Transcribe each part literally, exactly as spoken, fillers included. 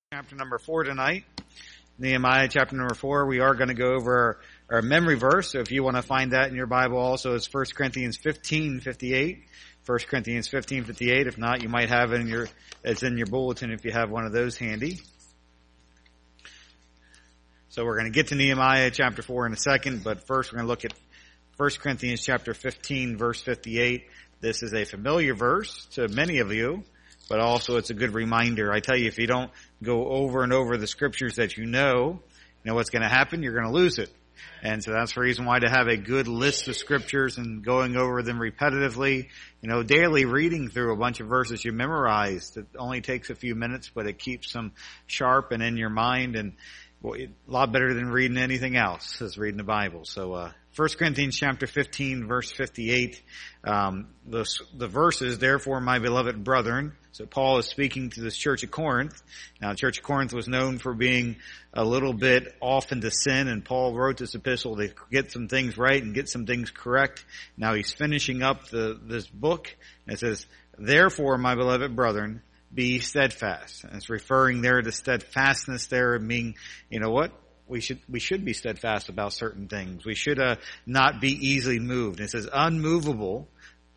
Chapter number four tonight. Nehemiah chapter number four. We are going to go over our, our memory verse. So if you want to find that in your Bible also, it's First Corinthians fifteen fifty-eight. First Corinthians fifteen fifty-eight. If not, you might have it in your, it's in your bulletin if you have one of those handy. So we're going to get to Nehemiah chapter four in a second, but first we're going to look at First Corinthians chapter fifteen verse fifty-eight. This is a familiar verse to many of you, but also it's a good reminder. I tell you, if you don't go over and over the scriptures that you know, you know what's going to happen? You're going to lose it. And so that's the reason why to have a good list of scriptures and going over them repetitively, you know, daily reading through a bunch of verses you memorized. It only takes a few minutes, but it keeps them sharp and in your mind, and well, a lot better than reading anything else is reading the Bible. So, uh, First Corinthians chapter fifteen verse fifty-eight, um, the, the verses, therefore my beloved brethren. So Paul is speaking to this church of Corinth. Now the church of Corinth was known for being a little bit off into sin, and Paul wrote this epistle to get some things right and get some things correct. Now he's finishing up the, this book, and it says, therefore my beloved brethren, be steadfast. And it's referring there to steadfastness there, meaning, you know what? We should, we should be steadfast about certain things. We should, uh, not be easily moved. And it says unmovable,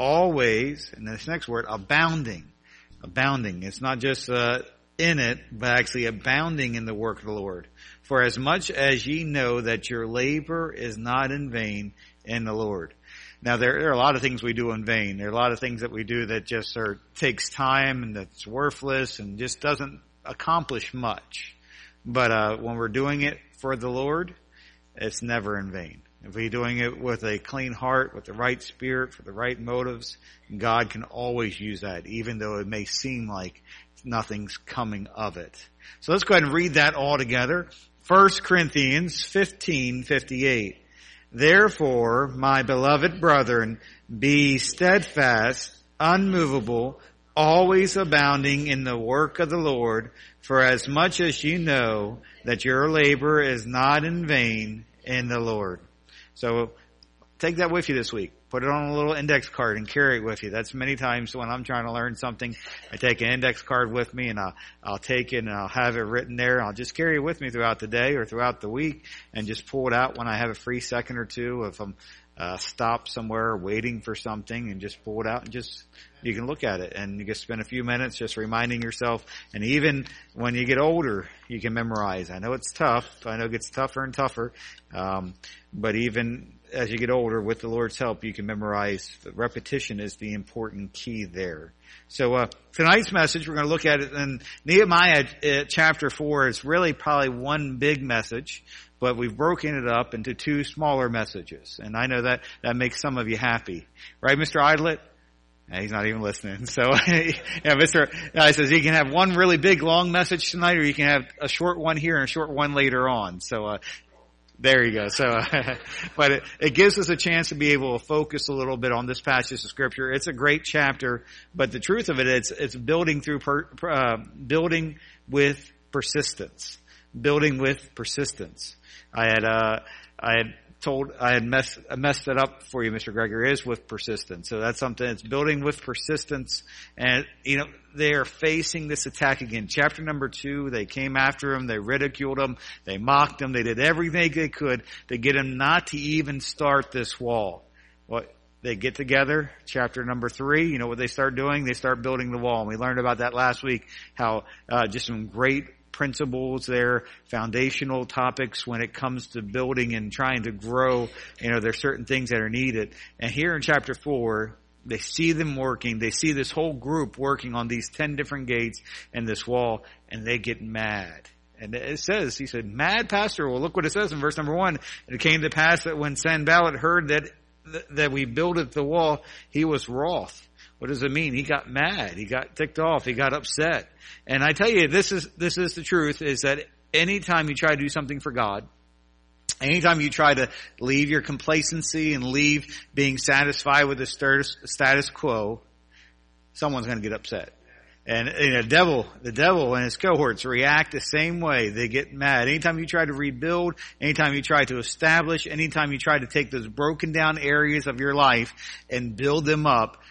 always, and this next word, abounding. Abounding. It's not just, uh, in it, but actually abounding in the work of the Lord. For as much as ye know that your labor is not in vain in the Lord. Now there, there are a lot of things we do in vain. There are a lot of things that we do that just are, takes time and that's worthless and just doesn't accomplish much. But, uh, when we're doing it for the Lord, it's never in vain. If we're doing it with a clean heart, with the right spirit, for the right motives, God can always use that, even though it may seem like nothing's coming of it. So let's go ahead and read that all together. First Corinthians fifteen fifty-eight. Therefore, my beloved brethren, be steadfast, unmovable, always abounding in the work of the Lord, for as much as you know that your labor is not in vain in the Lord. So take that with you this week. Put it on a little index card and carry it with you. That's many times when I'm trying to learn something, I take an index card with me and I'll, I'll take it and I'll have it written there. I'll just carry it with me throughout the day or throughout the week and just pull it out when I have a free second or two. If I'm uh, stopped somewhere waiting for something, and just pull it out and just, you can look at it and you can spend a few minutes just reminding yourself. And even when you get older, you can memorize. I know it's tough. I know it gets tougher and tougher. Um, but even as you get older, with the Lord's help, you can memorize. Repetition is the important key there. So, uh, tonight's message, we're going to look at it in Nehemiah uh, chapter four. It's really probably one big message, but we've broken it up into two smaller messages. And I know that, that makes some of you happy. Right, Mister Idlet? Yeah, he's not even listening. So, yeah, Mister I says you can have one really big long message tonight, or you can have a short one here and a short one later on. So, uh, there you go. So, uh, but it, it gives us a chance to be able to focus a little bit on this passage of scripture. It's a great chapter, but the truth of it, it's, it's building through, per, uh, building with persistence. Building with persistence. I had, uh, I had told, I had messed, messed it up for you, Mister Gregory, is with persistence. So that's something that's building with persistence. And, you know, they are facing this attack again. Chapter number two, they came after him, they ridiculed him, they mocked him, they did everything they could to get him not to even start this wall. Well, they get together, chapter number three, you know what they start doing? They start building the wall. And we learned about that last week, how, uh, just some great principles there, foundational topics when it comes to building and trying to grow. You know, there's certain things that are needed. And here in chapter four, they see them working. They see this whole group working on these ten different gates and this wall, and they get mad. And it says, he said, mad, pastor? Well, look what it says in verse number one. And it came to pass that when Sanballat heard that, that we builded the wall, he was wroth. What does it mean? He got mad. He got ticked off. He got upset. And I tell you, this is, this is the truth, is that anytime you try to do something for God, anytime you try to leave your complacency and leave being satisfied with the status, status quo, someone's going to get upset. And, you know, the devil, the devil and his cohorts react the same way. They get mad. Anytime you try to rebuild, anytime you try to establish, anytime you try to take those broken down areas of your life and build them up,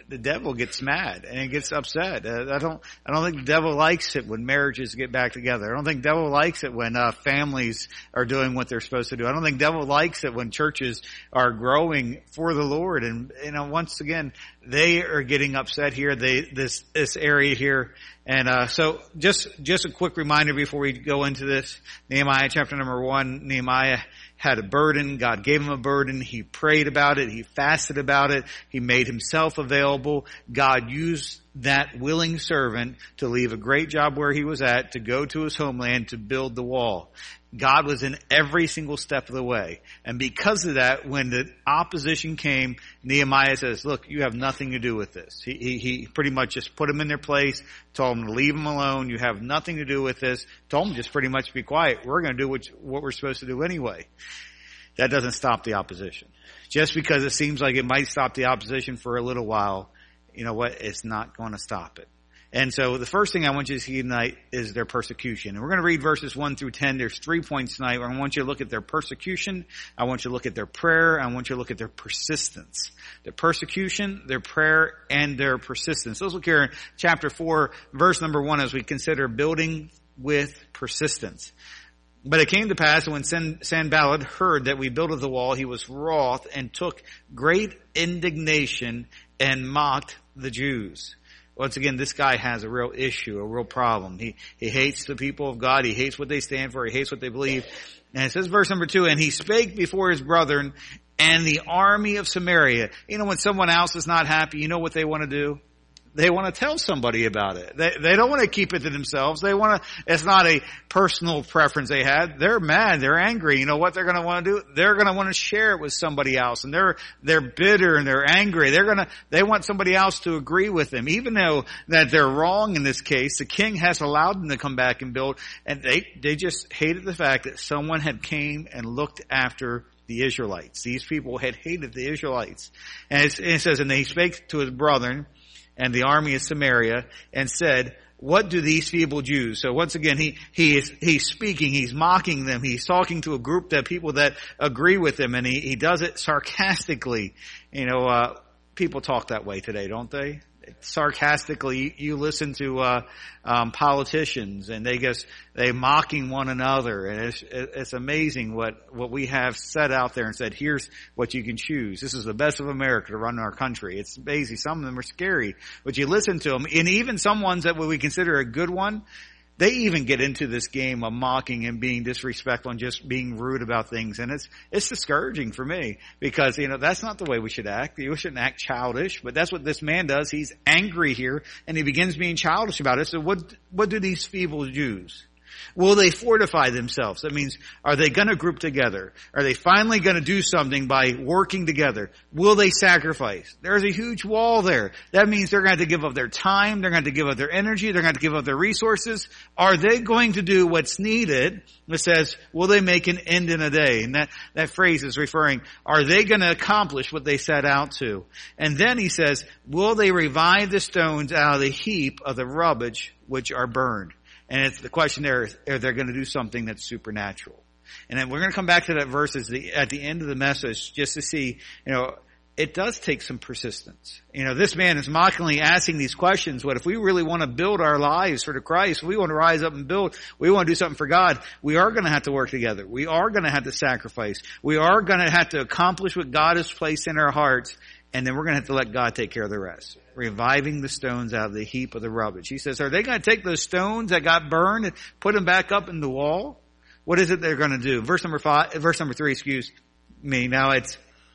the devil gets mad and it gets upset. Uh, I don't, I don't think the devil likes it when marriages get back together. I don't think the devil likes it when uh, families are doing what they're supposed to do. I don't think the devil likes it when churches are growing for the Lord. And, you know, once again, they are getting upset here. They, this, this area here. And, uh, so just, just a quick reminder before we go into this. Nehemiah chapter number one, Nehemiah had a burden. God gave him a burden. He prayed about it. He fasted about it. He made himself available. God used that willing servant to leave a great job where he was at, to go to his homeland, to build the wall. God was in every single step of the way. And because of that, when the opposition came, Nehemiah says, look, you have nothing to do with this. He, he, he pretty much just put them in their place, told them to leave them alone. You have nothing to do with this. Told them just pretty much be quiet. We're going to do what, what we're supposed to do anyway. That doesn't stop the opposition. Just because it seems like it might stop the opposition for a little while, you know what? It's not going to stop it. And so the first thing I want you to see tonight is their persecution. And we're going to read verses one through ten. There's three points tonight where I want you to look at their persecution. I want you to look at their prayer. I want you to look at their persistence. Their persecution, their prayer, and their persistence. Let's look here in chapter four, verse number one, as we consider building with persistence. But it came to pass when Sanballat heard that we builded the wall, he was wroth and took great indignation and mocked the Jews. Once again, this guy has a real issue, a real problem. He, he hates the people of God. He hates what they stand for. He hates what they believe. And it says verse number two, and he spake before his brethren and the army of Samaria. You know, when someone else is not happy, you know what they want to do? They want to tell somebody about it. They, they don't want to keep it to themselves. They want to, it's not a personal preference they had. They're mad. They're angry. You know what they're going to want to do? They're going to want to share it with somebody else. And they're, they're bitter and they're angry. They're going to, they want somebody else to agree with them. Even though that they're wrong in this case, the king has allowed them to come back and build. And they, they just hated the fact that someone had came and looked after the Israelites. These people had hated the Israelites. And, it's, and it says, and they spake to his brethren and the army of Samaria, and said, what do these feeble Jews? So once again, he, he is, he's speaking, he's mocking them, he's talking to a group that people that agree with him, and he, he does it sarcastically. You know, uh, people talk that way today, don't they? Sarcastically, you listen to uh um politicians, and they just they mocking one another, and it's it's amazing what what we have set out there and said, here's what you can choose. This is the best of America to run our country. It's amazing. Some of them are scary, but you listen to them, and even some ones that we consider a good one, they even get into this game of mocking and being disrespectful and just being rude about things. And it's, it's discouraging for me because, you know, that's not the way we should act. We shouldn't act childish, but that's what this man does. He's angry here and he begins being childish about it. So what, what do these feeble Jews? Will they fortify themselves? That means, are they going to group together? Are they finally going to do something by working together? Will they sacrifice? There's a huge wall there. That means they're going to have to give up their time. They're going to have to give up their energy. They're going to have to give up their resources. Are they going to do what's needed? It says, will they make an end in a day? And that, that phrase is referring, are they going to accomplish what they set out to? And then he says, will they revive the stones out of the heap of the rubbish which are burned? And it's the question there is, are they going to do something that's supernatural? And then we're going to come back to that verse the, at the end of the message just to see, you know, it does take some persistence. You know, this man is mockingly asking these questions. What if we really want to build our lives for the Christ? We want to rise up and build. We want to do something for God. We are going to have to work together. We are going to have to sacrifice. We are going to have to accomplish what God has placed in our hearts. And then we're going to have to let God take care of the rest. Reviving the stones out of the heap of the rubbish. He says, are they going to take those stones that got burned and put them back up in the wall? What is it they're going to do? Verse number five, verse number three, excuse me. Now it's,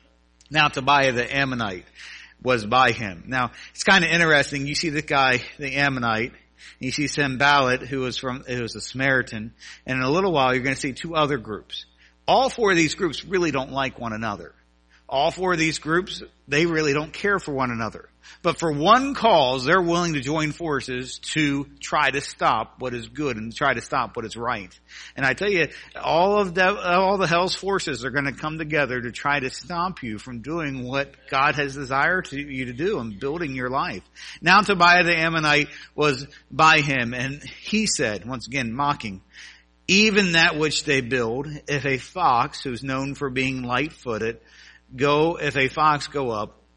now Tobiah the Ammonite was by him. Now it's kind of interesting. You see the guy, the Ammonite. You see Sanballat, who was from, who was a Samaritan. And in a little while, you're going to see two other groups. All four of these groups really don't like one another. All four of these groups, they really don't care for one another. But for one cause, they're willing to join forces to try to stop what is good and try to stop what is right. And I tell you, all of the, all the hell's forces are going to come together to try to stop you from doing what God has desired to, you to do and building your life. Now Tobiah the Ammonite was by him, and he said, once again mocking, even that which they build, if a fox who's known for being light-footed, go, if a fox go up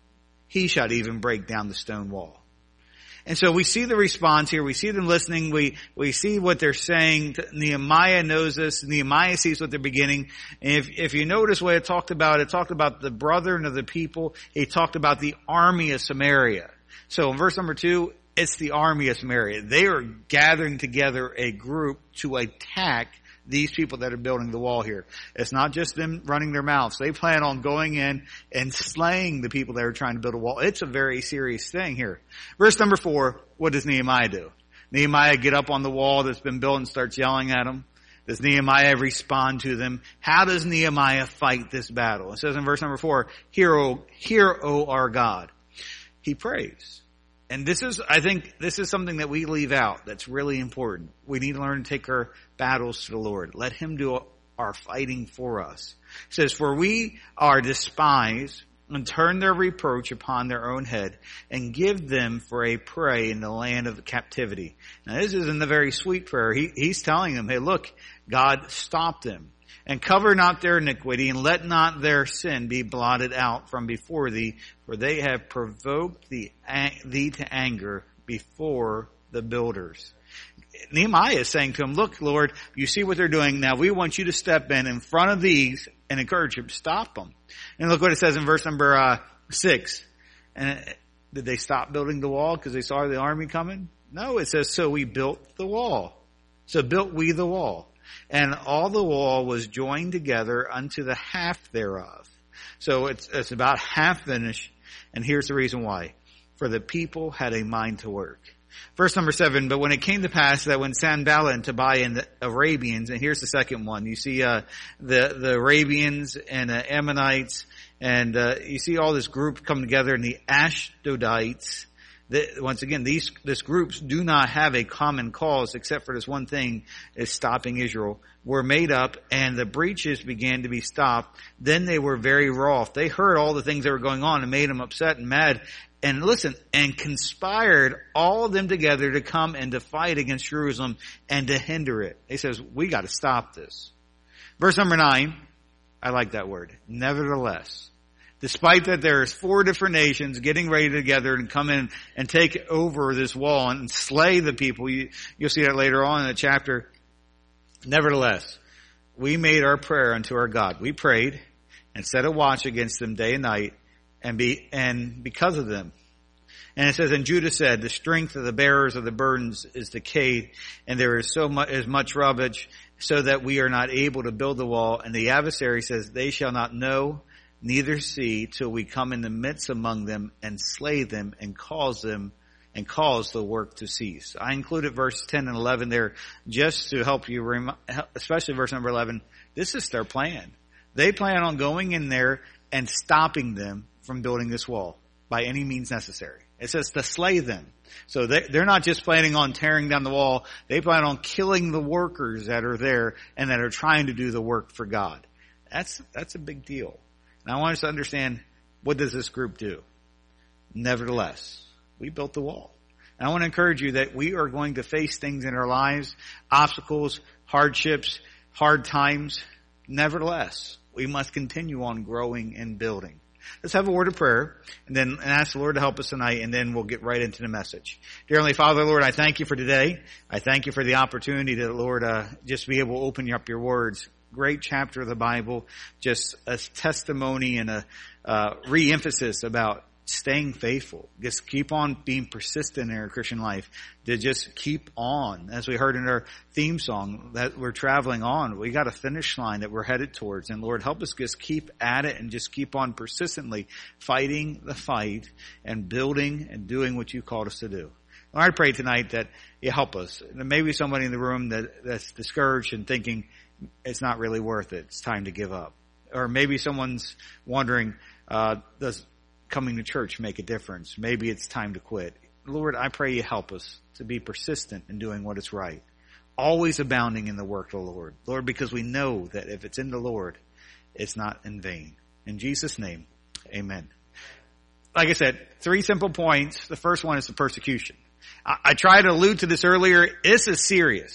he shall even break down the stone wall. And so we see the response here. We see them listening. We, we see what they're saying. Nehemiah knows this. Nehemiah sees what they're beginning. And if, if you notice what it talked about, it talked about the brethren of the people. It talked about the army of Samaria. So in verse number two, it's the army of Samaria. They are gathering together a group to attack these people that are building the wall here. It's not just them running their mouths. They plan on going in and slaying the people that are trying to build a wall. It's a very serious thing here. Verse number four, what does Nehemiah do? Nehemiah get up on the wall that's been built and starts yelling at them. Does Nehemiah respond to them? How does Nehemiah fight this battle? It says in verse number four, Hear, O, hear, O our God. He prays. And this is, I think, this is something that we leave out that's really important. We need to learn to take our battles to the Lord. Let Him do our fighting for us. It says, For we are despised and turn their reproach upon their own head and give them for a prey in the land of captivity. Now this isn't a very sweet prayer. He, he's telling them, hey, look, God stopped them. And cover not their iniquity, and let not their sin be blotted out from before thee, for they have provoked thee, thee to anger before the builders. Nehemiah is saying to him, look, Lord, you see what they're doing. Now we want you to step in in front of these and encourage them, stop them. And look what it says in verse number uh, six. And did they stop building the wall because they saw the army coming? No, it says, so we built the wall. So built we the wall. And all the wall was joined together unto the half thereof. So it's, it's about half finished. And here's the reason why. For the people had a mind to work. Verse number seven, but when it came to pass that when Sanballat and Tobiah and the Arabians, and here's the second one, you see uh the, the Arabians and the Ammonites, and uh you see all this group come together, and the Ashdodites. The, once again, these this groups do not have a common cause except for this one thing, is stopping Israel, were made up, and the breaches began to be stopped. Then they were very wroth. They heard all the things that were going on and made them upset and mad. And listen, and conspired all of them together to come and to fight against Jerusalem and to hinder it. He says, we got to stop this. Verse number nine, I like that word. Nevertheless, despite that there's four different nations getting ready together and come in and take over this wall and slay the people. You, you'll see that later on in the chapter. Nevertheless, we made our prayer unto our God. We prayed and set a watch against them day and night, and be, and because of them. And it says, and Judah said, the strength of the bearers of the burdens is decayed, and there is so much, as much rubbish, so that we are not able to build the wall. And the adversary says, they shall not know, neither see, till we come in the midst among them and slay them and cause them and cause the work to cease. I included verse ten and eleven there just to help you, rem- especially verse number eleven. This is their plan. They plan on going in there and stopping them from building this wall by any means necessary. It says to slay them. So they, they're not just planning on tearing down the wall. They plan on killing the workers that are there and that are trying to do the work for God. That's, that's a big deal. And I want us to understand, what does this group do? Nevertheless, we built the wall. And I want to encourage you that we are going to face things in our lives, obstacles, hardships, hard times. Nevertheless, we must continue on growing and building. Let's have a word of prayer and then and ask the Lord to help us tonight, and then we'll get right into the message. Dear Heavenly Father, Lord, I thank you for today. I thank you for the opportunity to, Lord, uh, just be able to open up your words. Great chapter of the Bible, just a testimony and a uh, re-emphasis about staying faithful. Just keep on being persistent in our Christian life. To just keep on. As we heard in our theme song, that we're traveling on. We got a finish line that we're headed towards. And Lord, help us just keep at it and just keep on persistently fighting the fight and building and doing what you called us to do. Lord, I pray tonight that you help us. There may be somebody in the room that, that's discouraged and thinking it's not really worth it. It's time to give up. Or maybe someone's wondering, uh, does coming to church make a difference? Maybe it's time to quit. Lord, I pray you help us to be persistent in doing what is right. Always abounding in the work of the Lord. Lord, because we know that if it's in the Lord, it's not in vain. In Jesus' name, amen. Like I said, three simple points. The first one is the persecution. I, I tried to allude to this earlier. This is serious.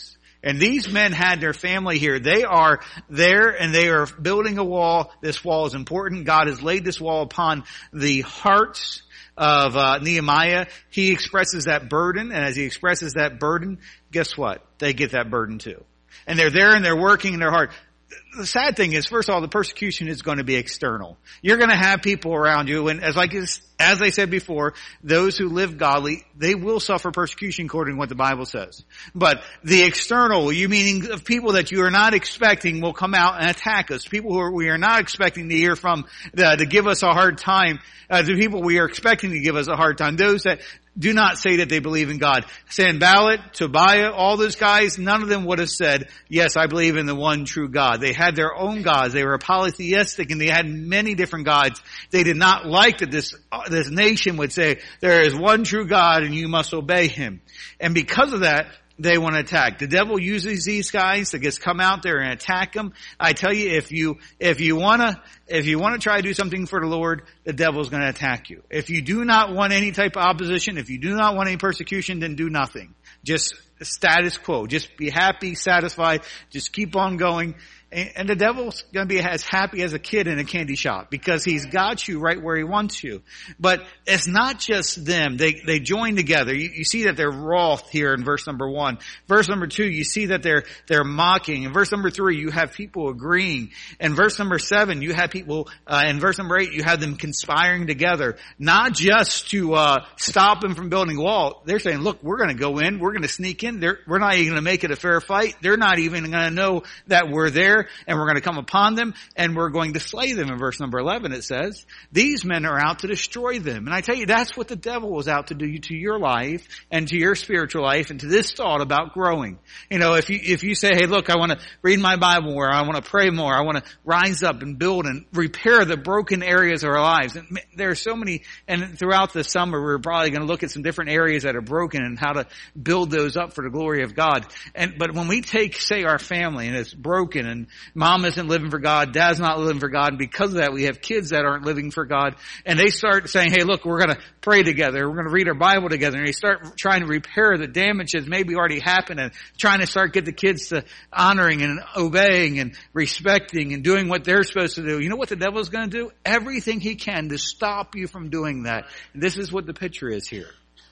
And these men had their family here. They are there and they are building a wall. This wall is important. God has laid this wall upon the hearts of uh, Nehemiah. He expresses that burden, and as he expresses that burden, guess what? They get that burden too. And they're there and they're working in their heart. The sad thing is, first of all, the persecution is going to be external. You're going to have people around you, and as like as I said before, those who live godly, they will suffer persecution according to what the Bible says. But the external, you meaning of people that you are not expecting will come out and attack us. People who are, we are not expecting to hear from, uh, to give us a hard time. Uh, the people we are expecting to give us a hard time. Those that do not say that they believe in God. Sanballat, Tobiah, all those guys, none of them would have said, yes, I believe in the one true God. They had their own gods. They were polytheistic and they had many different gods. They did not like that this, this nation would say, there is one true God and you must obey him. And because of that, they want to attack. The devil uses these guys to just come out there and attack them. I tell you, if you, if you wanna, if you want to try to do something for the Lord, the devil's going to attack you. If you do not want any type of opposition, if you do not want any persecution, then do nothing. Just status quo. Just be happy, satisfied. Just keep on going. And the devil's going to be as happy as a kid in a candy shop because he's got you right where he wants you. But it's not just them. They, they join together. You, you see that they're wroth here in verse number one. Verse number two, you see that they're, they're mocking. In verse number three, you have people agreeing. In verse number seven, you have people, uh, in verse number eight, you have them conspiring together. Not just to, uh, stop them from building a wall. They're saying, look, we're going to go in. We're going to sneak in. They're, we're not even going to make it a fair fight. They're not even going to know that we're there. And we're going to come upon them and we're going to slay them. In verse number eleven it says, these men are out to destroy them. And I tell you, that's what the devil was out to do to your life and to your spiritual life and to this thought about growing. You know, if you, if you say, hey, look, I want to read my Bible more, I want to pray more, I want to rise up and build and repair the broken areas of our lives. And there are so many, and throughout the summer we're probably going to look at some different areas that are broken and how to build those up for the glory of God. And, but when we take, say, our family and it's broken and mom isn't living for God, dad's not living for God, and because of that we have kids that aren't living for God, and they start saying, hey, look, we're going to pray together, we're going to read our Bible together, and they start trying to repair the damage that's maybe already happened and trying to start get the kids to honoring and obeying and respecting and doing what they're supposed to do. You know what the devil's going to do? Everything he can to stop you from doing that. And this is what the picture is here.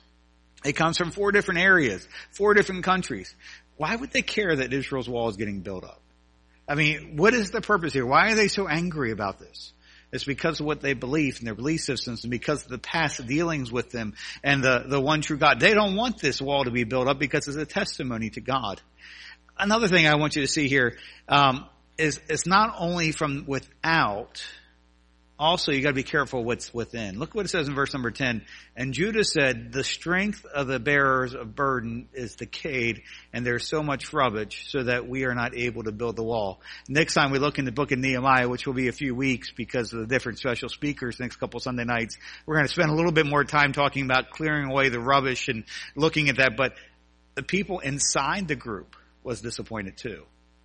It comes from four different areas, four different countries. Why would they care that Israel's wall is getting built up? I mean, what is the purpose here? Why are they so angry about this? It's because of what they believe and their belief systems and because of the past dealings with them and the, the one true God. They don't want this wall to be built up because it's a testimony to God. Another thing I want you to see here, um, is it's not only from without, also you got to be careful what's within. Look what it says in verse number ten. And Judah said, the strength of the bearers of burden is decayed, and there's so much rubbish so that we are not able to build the wall. Next time we look in the book of Nehemiah, which will be a few weeks because of the different special speakers next couple Sunday nights, we're going to spend a little bit more time talking about clearing away the rubbish and looking at that. But the people inside the group was disappointed too.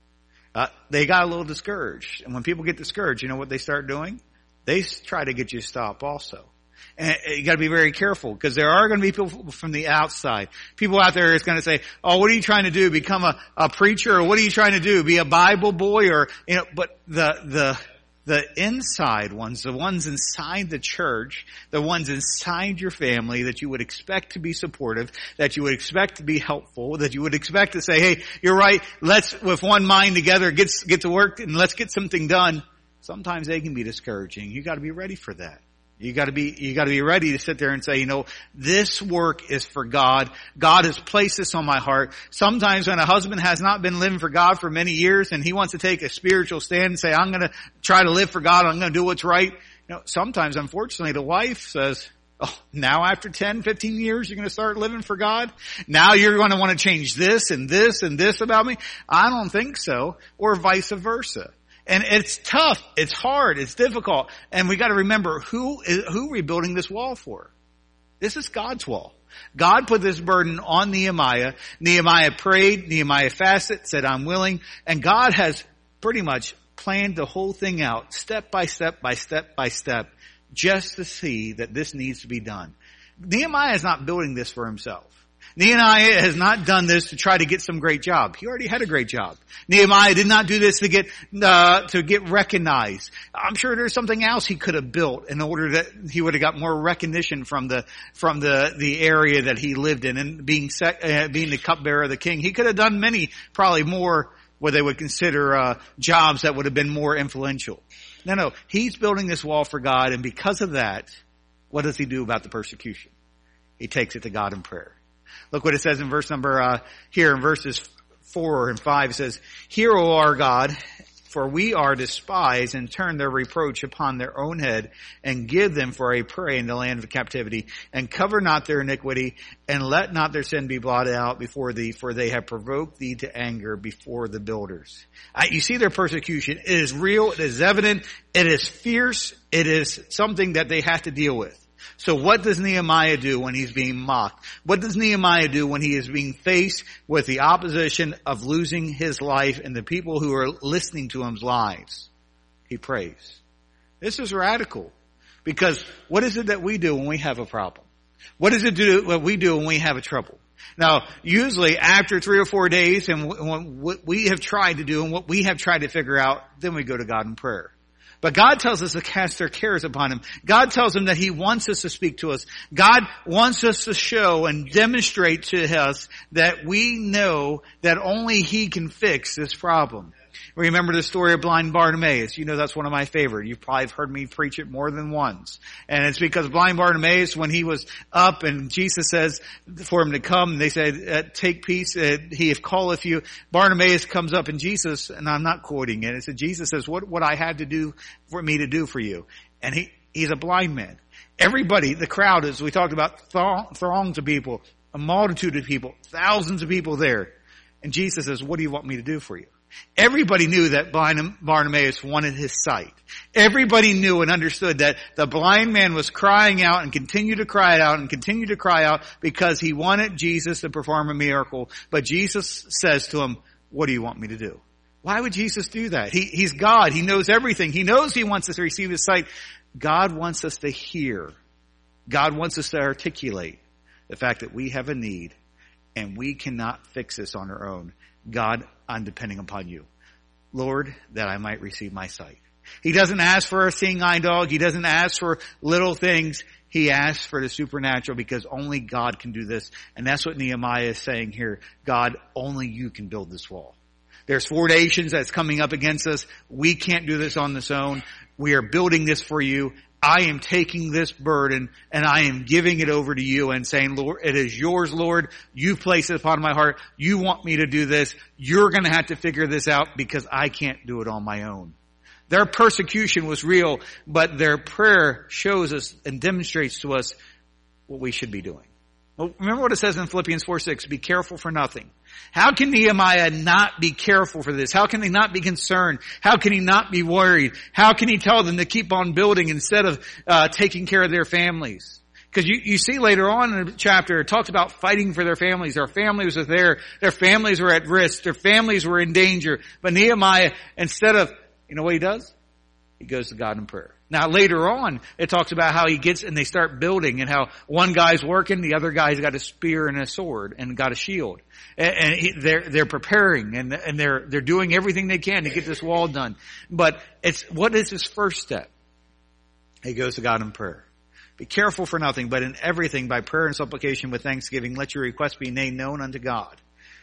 Uh, they got a little discouraged. And when people get discouraged, you know what they start doing? They try to get you to stop also. And you got to be very careful because there are going to be people from the outside. People out there is going to say, oh, what are you trying to do? Become a, a preacher? Or what are you trying to do? Be a Bible boy? Or, you know, but the, the, the inside ones, the ones inside the church, the ones inside your family that you would expect to be supportive, that you would expect to be helpful, that you would expect to say, hey, you're right. Let's, with one mind together, get, get to work and let's get something done. Sometimes they can be discouraging. You got to be ready for that. You got to be, you got to be ready to sit there and say, you know, this work is for God. God has placed this on my heart. Sometimes when a husband has not been living for God for many years and he wants to take a spiritual stand and say, I'm going to try to live for God. I'm going to do what's right. You know, sometimes, unfortunately, the wife says, oh, now after ten, fifteen years, you're going to start living for God? Now you're going to want to change this and this and this about me? I don't think so. Or vice versa. And it's tough. It's hard. It's difficult. And we got to remember who is, who are we building this wall for? This is God's wall. God put this burden on Nehemiah. Nehemiah prayed. Nehemiah fasted, said, I'm willing. And God has pretty much planned the whole thing out step by step by step by step just to see that this needs to be done. Nehemiah is not building this for himself. Nehemiah has not done this to try to get some great job. He already had a great job. Nehemiah did not do this to get, uh, to get recognized. I'm sure there's something else he could have built in order that he would have got more recognition from the, from the, the area that he lived in and being, sec, uh, being the cupbearer of the king. He could have done many, probably more, what they would consider, uh, jobs that would have been more influential. No, no. He's building this wall for God, and because of that, what does he do about the persecution? He takes it to God in prayer. Look what it says in verse number, uh, here in verses four and five. It says, "Hear, O our God, for we are despised, and turn their reproach upon their own head, and give them for a prey in the land of captivity, and cover not their iniquity, and let not their sin be blotted out before thee, for they have provoked thee to anger before the builders." Uh, you see their persecution. It is real. It is evident. It is fierce. It is something that they have to deal with. So what does Nehemiah do when he's being mocked? What does Nehemiah do when he is being faced with the opposition of losing his life and the people who are listening to him's lives? He prays. This is radical. Because what is it that we do when we have a problem? What is it do, what we do when we have a trouble? Now, usually after three or four days and what we have tried to do and what we have tried to figure out, then we go to God in prayer. But God tells us to cast our cares upon Him. God tells Him that He wants us to speak to us. God wants us to show and demonstrate to us that we know that only He can fix this problem. Remember the story of blind Bartimaeus. You know that's one of my favorite. You've probably heard me preach it more than once. And it's because blind Bartimaeus, when he was up and Jesus says for him to come, and they said, uh, take peace, uh, he have calleth you. Bartimaeus comes up and Jesus, and I'm not quoting it, it said Jesus says, what what I had to do for me to do for you. And he he's a blind man. Everybody, the crowd, as we talked about, throng, throngs of people, a multitude of people, thousands of people there. And Jesus says, what do you want me to do for you? Everybody knew that blind Bartimaeus wanted his sight. Everybody knew and understood that the blind man was crying out and continued to cry out and continued to cry out because he wanted Jesus to perform a miracle. But Jesus says to him, what do you want me to do? Why would Jesus do that? He, he's God. He knows everything. He knows he wants us to receive his sight. God wants us to hear. God wants us to articulate the fact that we have a need and we cannot fix this on our own. God, I'm depending upon you. Lord, that I might receive my sight. He doesn't ask for a seeing eye dog. He doesn't ask for little things. He asks for the supernatural because only God can do this. And that's what Nehemiah is saying here. God, only you can build this wall. There's four nations that's coming up against us. We can't do this on this own. We are building this for you. I am taking this burden and I am giving it over to you and saying, Lord, it is yours, Lord. You've placed it upon my heart. You want me to do this. You're going to have to figure this out because I can't do it on my own. Their persecution was real, but their prayer shows us and demonstrates to us what we should be doing. Well, remember what it says in Philippians four six, be careful for nothing. How can Nehemiah not be careful for this? How can he not be concerned? How can he not be worried? How can he tell them to keep on building instead of uh taking care of their families? Because you, you see later on in the chapter, it talks about fighting for their families. Their families were there. Their families were at risk. Their families were in danger. But Nehemiah, instead of, you know what he does? He goes to God in prayer. Now later on, it talks about how he gets and they start building and how one guy's working, the other guy's got a spear and a sword and got a shield. And, and he, they're, they're preparing and, and they're, they're doing everything they can to get this wall done. But it's, what is his first step? He goes to God in prayer. Be careful for nothing, but in everything by prayer and supplication with thanksgiving, let your requests be made known unto God.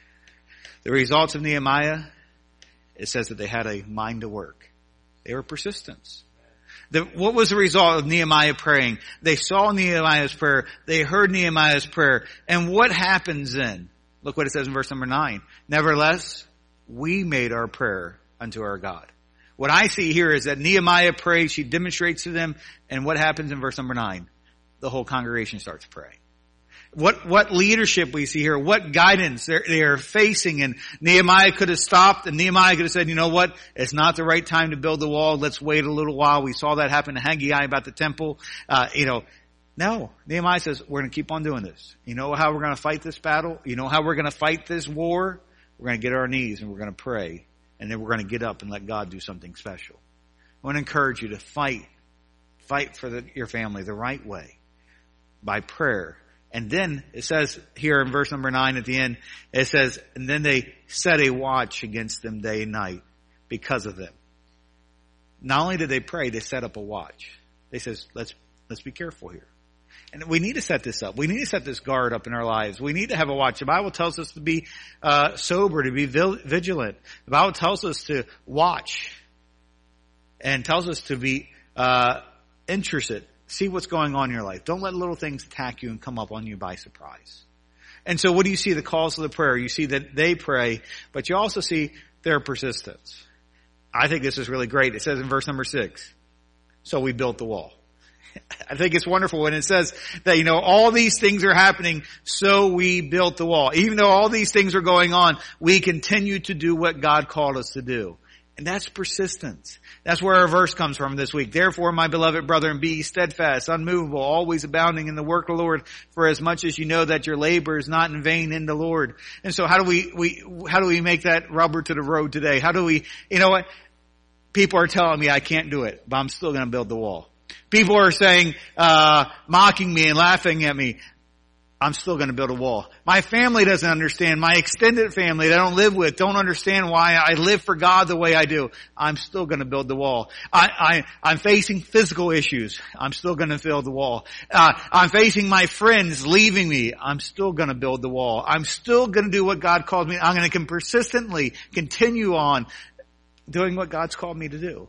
The results of Nehemiah, it says that they had a mind to work. They were persistence. The, what was the result of Nehemiah praying? They saw Nehemiah's prayer. They heard Nehemiah's prayer. And what happens then? Look what it says in verse number nine. Nevertheless, we made our prayer unto our God. What I see here is that Nehemiah prays. She demonstrates to them. And what happens in verse number nine? The whole congregation starts praying. What, what leadership we see here, what guidance they're, they're facing. And Nehemiah could have stopped and Nehemiah could have said, you know what? It's not the right time to build the wall. Let's wait a little while. We saw that happen to Haggai about the temple. Uh, you know, no. Nehemiah says, we're going to keep on doing this. You know how we're going to fight this battle? You know how we're going to fight this war? We're going to get on our knees and we're going to pray. And then we're going to get up and let God do something special. I want to encourage you to fight. Fight for the, your family the right way. By prayer. And then it says here in verse number nine at the end, it says, and then they set a watch against them day and night because of them. Not only did they pray, they set up a watch. They says, let's, let's be careful here. And we need to set this up. We need to set this guard up in our lives. We need to have a watch. The Bible tells us to be uh, sober, to be vigilant. The Bible tells us to watch and tells us to be uh, interested. See what's going on in your life. Don't let little things attack you and come up on you by surprise. And so what do you see? The calls of the prayer. You see that they pray, but you also see their persistence. I think this is really great. It says in verse number six, so we built the wall. I think it's wonderful when it says that, you know, all these things are happening, so we built the wall. Even though all these things are going on, we continue to do what God called us to do. And that's persistence. That's where our verse comes from this week. Therefore, my beloved brethren, be steadfast, unmovable, always abounding in the work of the Lord, for as much as you know that your labor is not in vain in the Lord. And so how do we, we, how do we make that rubber to the road today? How do we, you know what? People are telling me I can't do it, but I'm still going to build the wall. People are saying, uh, mocking me and laughing at me. I'm still going to build a wall. My family doesn't understand. My extended family that I don't live with don't understand why I live for God the way I do. I'm still going to build the wall. I, I, I'm facing physical issues. I'm still going to build the wall. Uh, I'm facing my friends leaving me. I'm still going to build the wall. I'm still going to do what God called me. I'm going to persistently continue on doing what God's called me to do.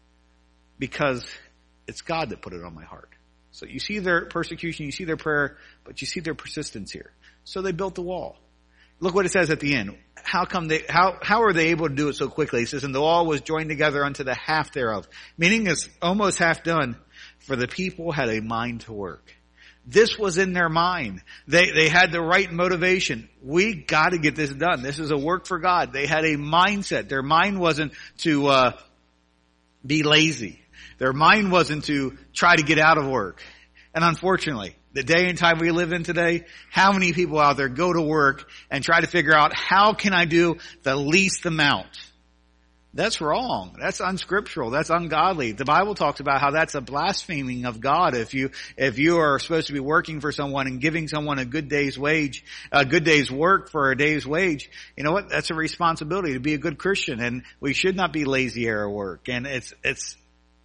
Because it's God that put it on my heart. So you see their persecution, you see their prayer, but you see their persistence here. So they built the wall. Look what it says at the end. How come they, how, how are they able to do it so quickly? It says, and the wall was joined together unto the half thereof. Meaning it's almost half done, for the people had a mind to work. This was in their mind. They, they had the right motivation. We gotta get this done. This is a work for God. They had a mindset. Their mind wasn't to, uh, be lazy. Their mind wasn't to try to get out of work. And unfortunately, the day and time we live in today, how many people out there go to work and try to figure out how can I do the least amount? That's wrong. That's unscriptural. That's ungodly. The Bible talks about how that's a blaspheming of God. If you, if you are supposed to be working for someone and giving someone a good day's wage, a good day's work for a day's wage, you know what? That's a responsibility to be a good Christian, and we should not be lazy at our work. And it's, it's,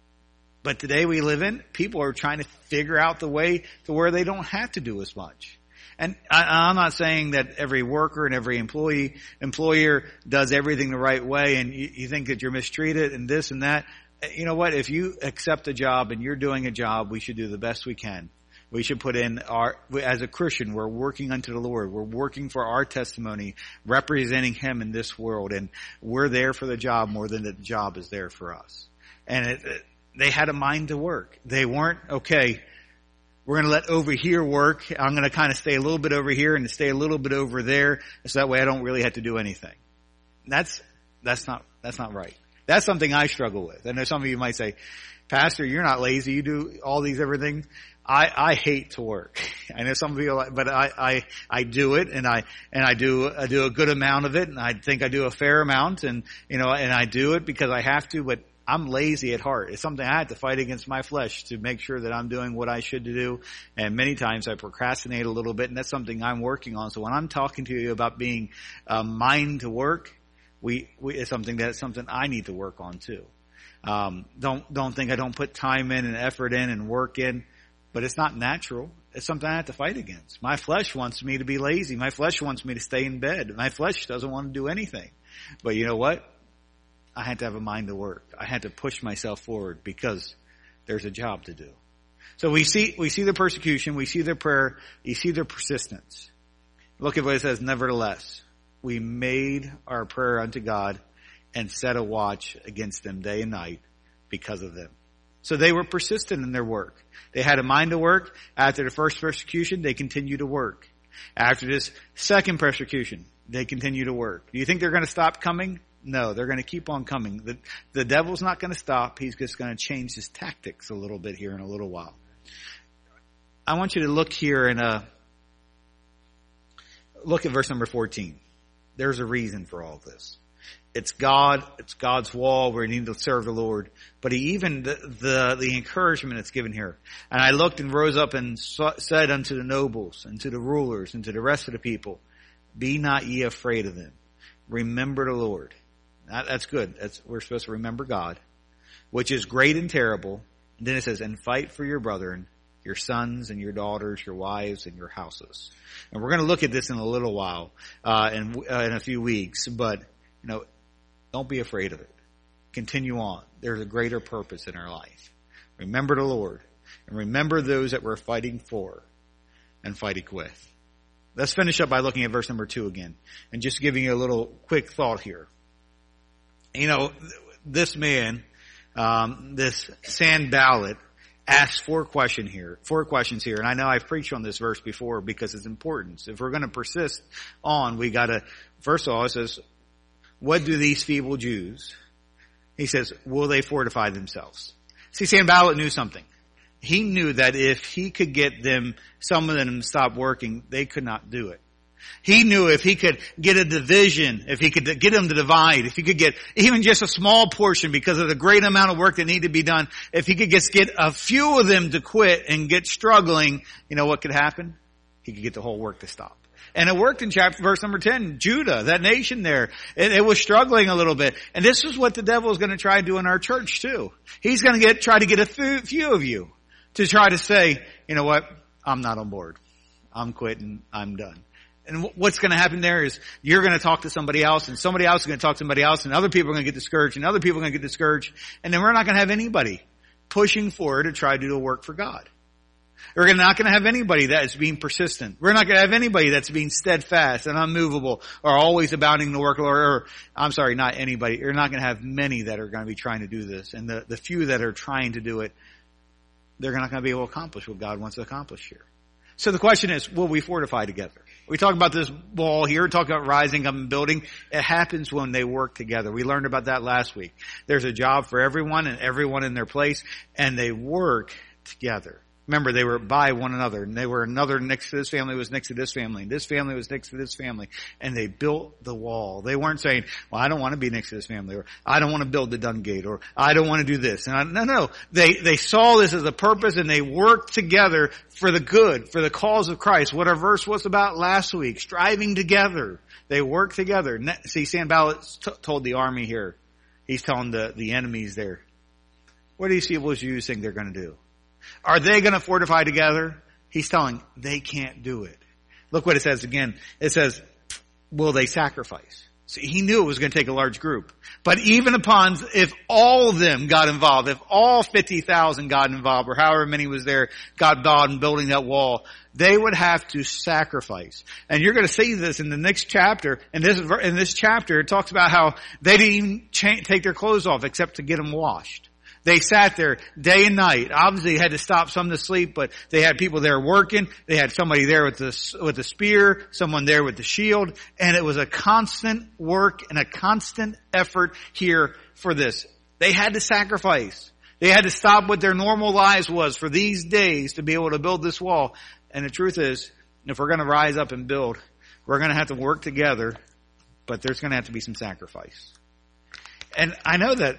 But today we live in, people are trying to figure out the way to where they don't have to do as much. And I, I'm not saying that every worker and every employee, employer does everything the right way and you, you think that you're mistreated and this and that. You know what? If you accept a job and you're doing a job, we should do the best we can. We should put in our, as a Christian, we're working unto the Lord. We're working for our testimony, representing Him in this world. And we're there for the job more than the job is there for us. And it, it they had a mind to work. They weren't, okay, we're going to let over here work. I'm going to kind of stay a little bit over here and stay a little bit over there. So that way I don't really have to do anything. That's, that's not, that's not right. That's something I struggle with. I know some of you might say, Pastor, you're not lazy. You do all these everything. I, I hate to work. I know some of you, but I, I, I do it and I, and I do, I do a good amount of it. And I think I do a fair amount and, you know, and I do it because I have to, but I'm lazy at heart. It's something I have to fight against my flesh to make sure that I'm doing what I should do. And many times I procrastinate a little bit, and that's something I'm working on. So when I'm talking to you about being uh, mind to work, we, we it's something that's something I need to work on too. Um, don't don't think I don't put time in and effort in and work in, but it's not natural. It's something I have to fight against. My flesh wants me to be lazy. My flesh wants me to stay in bed. My flesh doesn't want to do anything. But you know what? I had to have a mind to work. I had to push myself forward because there's a job to do. So we see, we see the persecution, we see their prayer, you see their persistence. Look at what it says, nevertheless, we made our prayer unto God and set a watch against them day and night because of them. So they were persistent in their work. They had a mind to work. After the first persecution, they continue to work. After this second persecution, they continue to work. Do you think they're going to stop coming? No, they're going to keep on coming. The, the devil's not going to stop. He's just going to change his tactics a little bit here in a little while. I want you to look here and uh, look at verse number fourteen. There's a reason for all this. It's God, it's God's wall where you need to serve the Lord. But he even, the, the, the encouragement that's given here. And I looked and rose up and so, said unto the nobles and to the rulers and to the rest of the people, be not ye afraid of them. Remember the Lord. That, that's good. That's, we're supposed to remember God, which is great and terrible. And then it says, and fight for your brethren, your sons and your daughters, your wives and your houses. And we're going to look at this in a little while, uh, in, uh, in a few weeks. But, you know, don't be afraid of it. Continue on. There's a greater purpose in our life. Remember the Lord. And remember those that we're fighting for and fighting with. Let's finish up by looking at verse number two again. And just giving you a little quick thought here. You know, this man, um, this Sanballat, asks four question here, four questions here. And I know I've preached on this verse before because it's important. So if we're going to persist on, we got to, first of all, it says, what do these feeble Jews, he says, will they fortify themselves? See, Sanballat knew something. He knew that if he could get them, some of them to stop working, they could not do it. He knew if he could get a division, if he could get them to divide, if he could get even just a small portion because of the great amount of work that needed to be done, if he could just get a few of them to quit and get struggling, you know what could happen? He could get the whole work to stop. And it worked in chapter, verse number ten. Judah, that nation there, it, it was struggling a little bit. And this is what the devil is going to try to do in our church too. He's going to get, try to get a few, few of you to try to say, you know what? I'm not on board. I'm quitting. I'm done. And what's going to happen there is you're going to talk to somebody else and somebody else is going to talk to somebody else and other people are going to get discouraged and other people are going to get discouraged. And then we're not going to have anybody pushing forward to try to do the work for God. We're not going to have anybody that is being persistent. We're not going to have anybody that's being steadfast and unmovable or always abounding in the work of the Lord. Or, I'm sorry, not anybody. You're not going to have many that are going to be trying to do this. And the, the few that are trying to do it, they're not going to be able to accomplish what God wants to accomplish here. So the question is, will we fortify together? We talk about this wall here, we talk about rising up and building. It happens when they work together. We learned about that last week. There's a job for everyone and everyone in their place, and they work together. Remember, they were by one another, and they were another next to this family was next to this family, and this family was next to this family, and they built the wall. They weren't saying, well, I don't want to be next to this family, or I don't want to build the dung gate, or I don't want to do this. And I, no, no. They, they saw this as a purpose, and they worked together for the good, for the cause of Christ. What our verse was about last week, striving together. They worked together. See, Sanballat t- told the army here, he's telling the, the enemies there, what do you see what Jews think they're going to do? Are they going to fortify together? He's telling they can't do it. Look what it says again. It says, will they sacrifice? See, he knew it was going to take a large group. But even upon, if all of them got involved, if all fifty thousand got involved, or however many was there, got involved in building that wall, they would have to sacrifice. And you're going to see this in the next chapter. In this, in this chapter, it talks about how they didn't even cha- take their clothes off except to get them washed. They sat there day and night. Obviously, they had to stop some to sleep, but they had people there working. They had somebody there with the, with the spear, someone there with the shield, and it was a constant work and a constant effort here for this. They had to sacrifice. They had to stop what their normal lives was for these days to be able to build this wall. And the truth is, if we're going to rise up and build, we're going to have to work together, but there's going to have to be some sacrifice. And I know that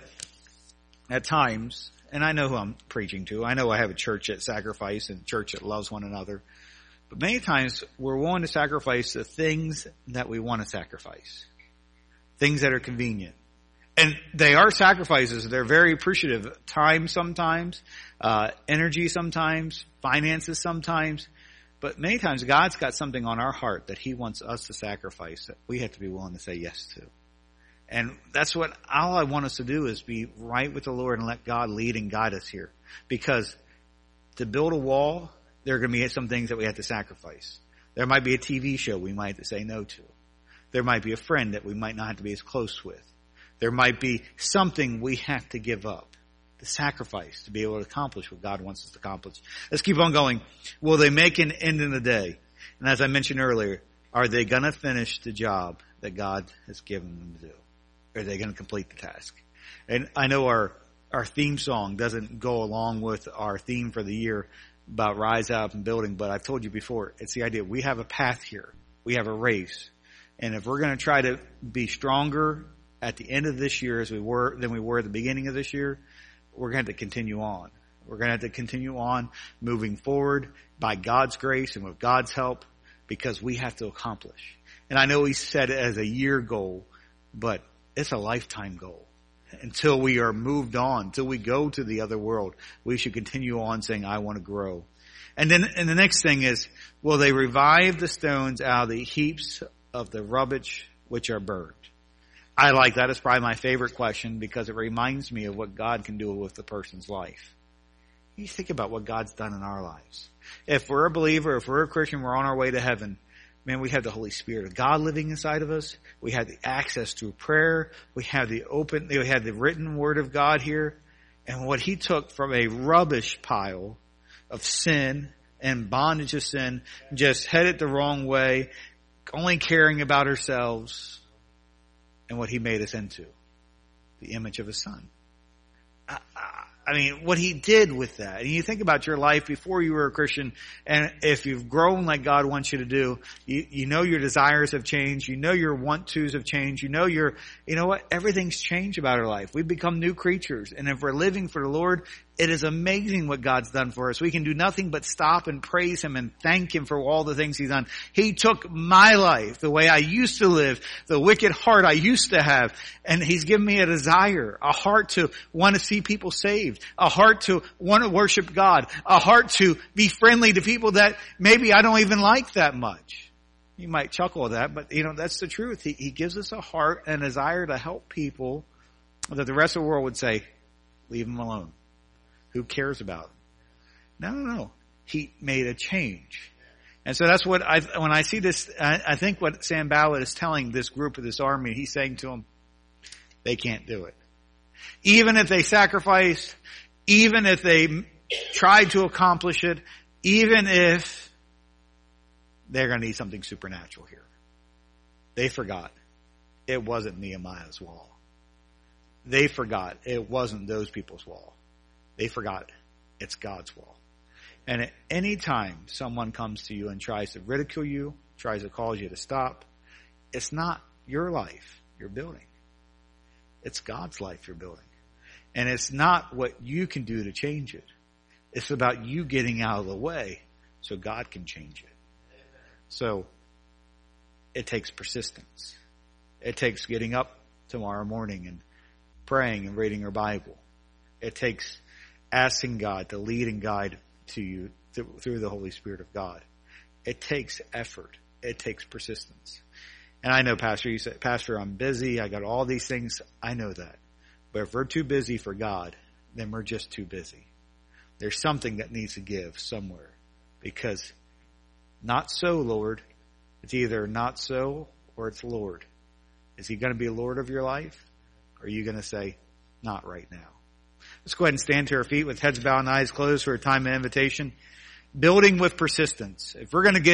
at times, and I know who I'm preaching to. I know I have a church that sacrifices and a church that loves one another. But many times we're willing to sacrifice the things that we want to sacrifice. Things that are convenient. And they are sacrifices. They're very appreciative. Time sometimes, uh, energy sometimes, finances sometimes. But many times God's got something on our heart that He wants us to sacrifice that we have to be willing to say yes to. And that's what, all I want us to do is be right with the Lord and let God lead and guide us here. Because to build a wall, there are going to be some things that we have to sacrifice. There might be a T V show we might have to say no to. There might be a friend that we might not have to be as close with. There might be something we have to give up, to sacrifice, to be able to accomplish what God wants us to accomplish. Let's keep on going. Will they make an end in the day? And as I mentioned earlier, are they going to finish the job that God has given them to do? Are they going to complete the task? And I know our, our theme song doesn't go along with our theme for the year about rise up and building, but I've told you before, it's the idea. We have a path here. We have a race. And if we're going to try to be stronger at the end of this year as we were than we were at the beginning of this year, we're going to have to continue on. We're going to have to continue on moving forward by God's grace and with God's help, because we have to accomplish. And I know he said it as a year goal, but it's a lifetime goal. Until we are moved on, until we go to the other world, we should continue on saying, I want to grow. And then, and the next thing is, will they revive the stones out of the heaps of the rubbish which are burned? I like that. It's probably my favorite question, because it reminds me of what God can do with a person's life. You think about what God's done in our lives. If we're a believer, if we're a Christian, we're on our way to heaven. Man, we have the Holy Spirit of God living inside of us. We have the access to prayer. We have the open, we have the written word of God here. And what he took from a rubbish pile of sin and bondage of sin, just headed the wrong way, only caring about ourselves, and what he made us into, the image of his son. I, I, I mean, what he did with that. And you think about your life before you were a Christian, and if you've grown like God wants you to do, you, you know your desires have changed. You know your want-tos have changed. You know your, you know what? Everything's changed about our life. We've become new creatures. And if we're living for the Lord, it is amazing what God's done for us. We can do nothing but stop and praise him and thank him for all the things he's done. He took my life, the way I used to live, the wicked heart I used to have, and he's given me a desire, a heart to want to see people saved, a heart to want to worship God, a heart to be friendly to people that maybe I don't even like that much. You might chuckle at that, but you know, that's the truth. He, he gives us a heart and a desire to help people that the rest of the world would say, leave them alone. Who cares about him? No, no, no. He made a change. And so that's what I, when I see this, I, I think what Sanballat is telling this group of this army, he's saying to them, they can't do it. Even if they sacrifice, even if they tried to accomplish it, even if they're going to need something supernatural here. They forgot it wasn't Nehemiah's wall. They forgot it wasn't those people's wall. They forgot it's God's wall. And at any time someone comes to you and tries to ridicule you, tries to cause you to stop, it's not your life you're building. It's God's life you're building. And it's not what you can do to change it. It's about you getting out of the way so God can change it. So it takes persistence. It takes getting up tomorrow morning and praying and reading your Bible. It takes asking God to lead and guide to you through the Holy Spirit of God. It takes effort. It takes persistence. And I know, Pastor, you say, Pastor, I'm busy. I got all these things. I know that. But if we're too busy for God, then we're just too busy. There's something that needs to give somewhere. Because not so, Lord. It's either not so or it's Lord. Is he going to be Lord of your life? Or are you going to say, not right now? Let's go ahead and stand to our feet with heads bowed and eyes closed for a time of invitation. Building with persistence. If we're going to get